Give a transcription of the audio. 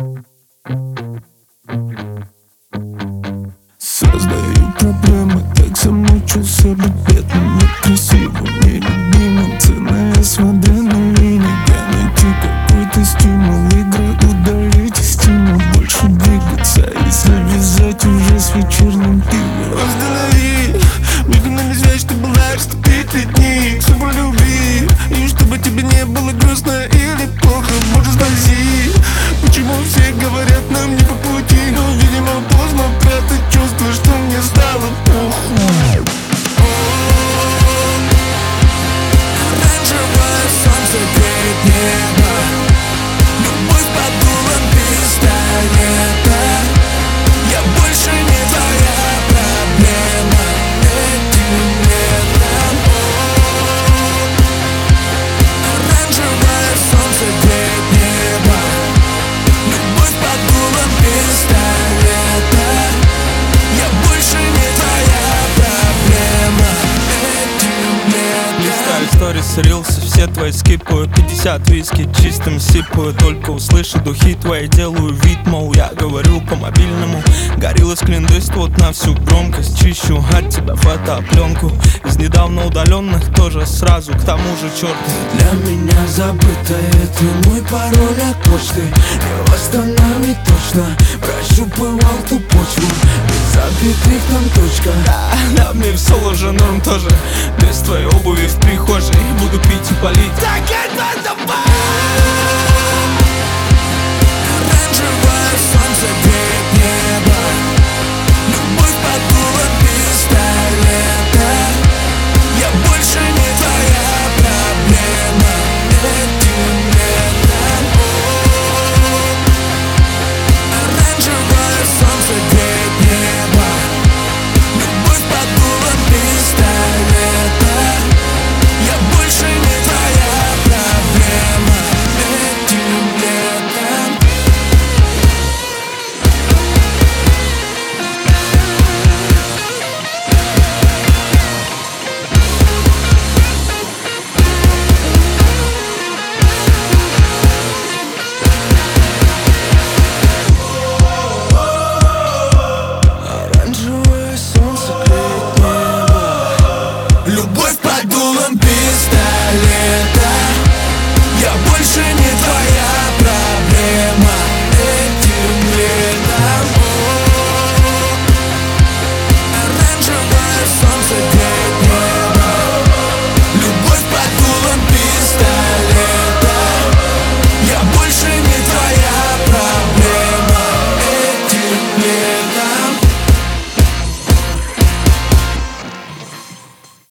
Создаю проблемы, так замучился быть бедным, некрасивым, нелюбимым. Ценная свода на линии, найти какой-то стимул. Игры удалить стимул, больше двигаться и завязать уже с вечерним пивом. Останови, выгнали связь, чтобы расступить летний сумму любви. И чтобы тебе не было грустно или плохо, боже спаси. Почему все говорят нам не по пути, но видимо поздно прятать чувство, что мне стало похуй. Оранжевое солнце греет небо, любовь под дулом пистолета. Я больше не твоя проблема этим летом. Оранжевое солнце греет небо, любовь под дулом пистолета. Я больше не твоя проблема этим летом. Листаю сторис, рилсы, все твои скипаю. 50 виски чистым сипаю. Только услышу духи твои, делаю вид, мол, я говорю по мобильному. Горилла склиндыст, вот на всю громкость. Чищу от тебя фотопленку из недавно удаленных, тоже сразу, к тому же черт. Для меня забыто, это мой пароль от почты. Не восстановить точно, прощупывал ту почву, без запятых там точка. Да, мне все уже норм тоже. Без твоей обуви в прихожей буду пить и палить. Так это давай!